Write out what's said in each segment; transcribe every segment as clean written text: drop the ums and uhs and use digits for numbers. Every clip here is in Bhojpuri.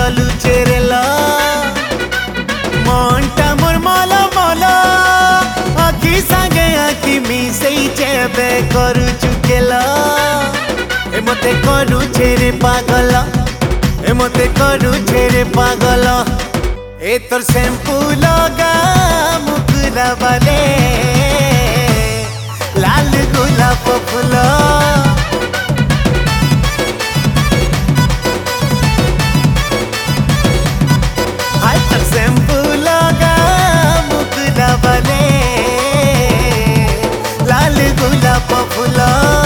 गलु चेरेला मनटा मोर माला माला आखि संगे आखि मिसई जेबे करू चुकेला ए मते करू छेरे पागल ए मते करू छेरे पागल ए तोर शैम्पू लगा मुकुला वाले लाल गुलाब फूल हाय तोर शैम्पू लगा मुकुला वाले लाल गुलाब फूल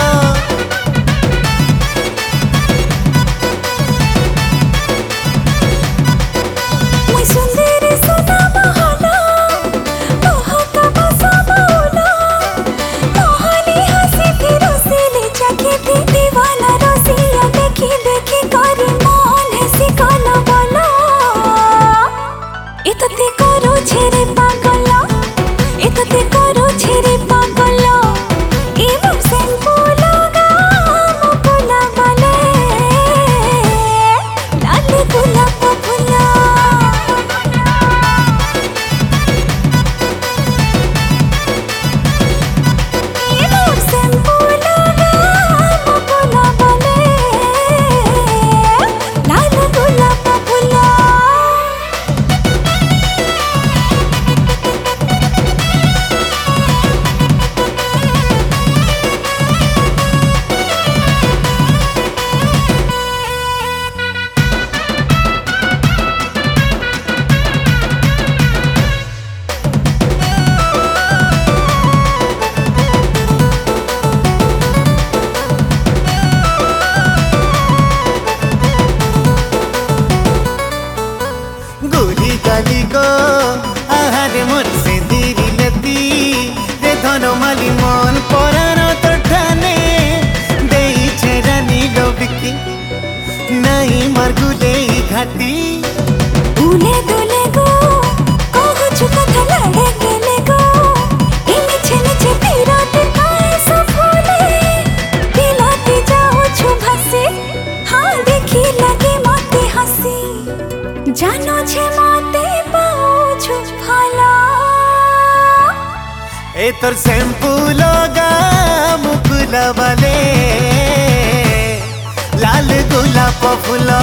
गो आहारे मोर से दीरी लती रे धन माली मन परानो तो ठाने देई छेरानी लोबिकी नहीं मारगुले घाटी उले दुले गो कहु छुका थलाड़े गेले गो इने छेने छे पीराते काए सफोले दिलाती जाओ छु भसे हाँ देखी लगे मते हसी जानो छे मते पाओ छु फला ए तोर शैम्पू लगा मुकुला वाले लाल गुलाब फूल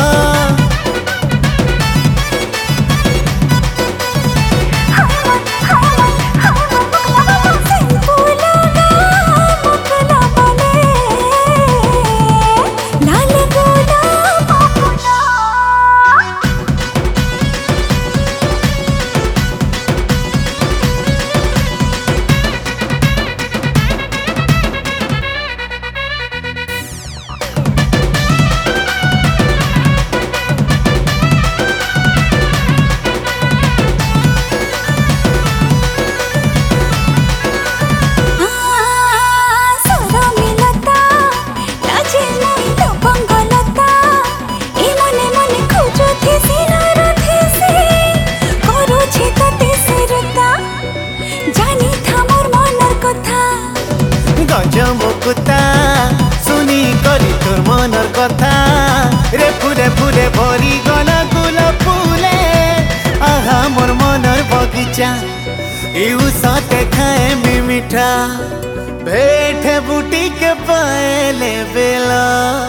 मुकुता सुनी करी तोर मनर कथा रे फुले फुले भरी गला गुलाब फुले आहा मोर मनर बगीचा इउ साथे खाए मी मिठा बैठे बूटी के पाएले बेला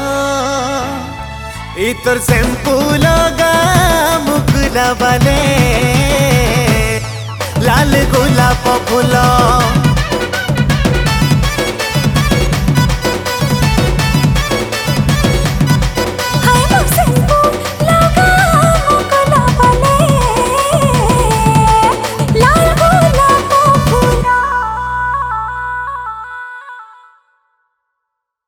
ई तोर शैम्पू लगा मुकुला वाले लाल गुलाब फूल।